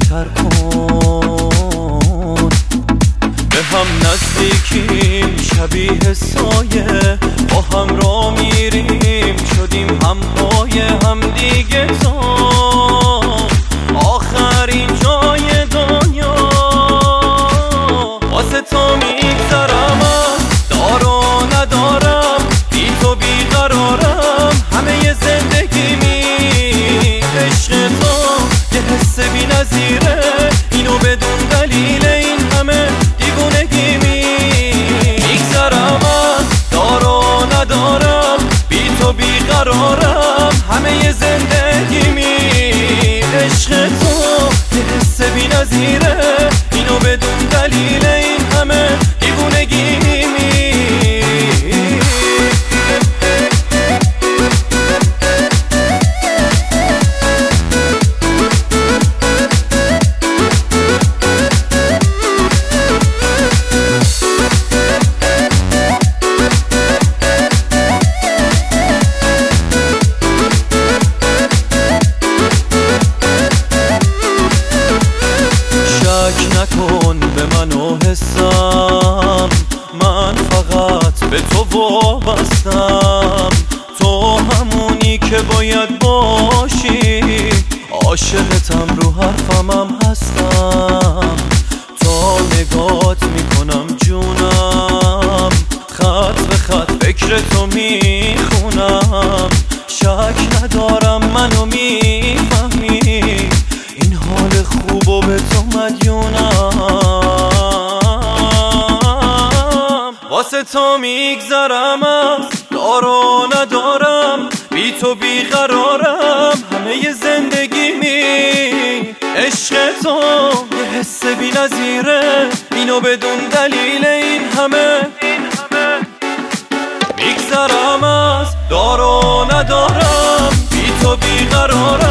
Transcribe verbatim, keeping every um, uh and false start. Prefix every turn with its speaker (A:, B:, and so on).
A: بهتر کن، به هم نزدیکیم شبیه سایه، با هم را میریم شدیم همپای هم دیگه تا آخرین جای دنیا. واسه تو میگذرم، دار و ندارم، بی تو بیقرارم، همه زندگی می عشق تو یه حس بی نظیره، اینو بدون دلیل این همه دیوونگی می میگذرم، دار و ندارم، بی تو بیقرارم، همه زندگی می عشق تو یه حس بی نظیره، اینو بدون دلیل این همه دیوونگی می نکن به من و حسم، من فقط به تو وابستم، تو همونی که باید باشی، عاشقتم رو حرفمم هستم، تا نگات میکنم جونم، خط به خط فکر تو میخونم، شک ندارم منو میفهمی، این حال خوب و به تو مدیونم. واسه تو میگذرم، دار و ندارم، بی تو بیقرارم، همه زندگی می عشق تو یه حس بی نظیره، اینو بدون دلیل این همه میگذرم، دار و ندارم، بی تو بیقرارم.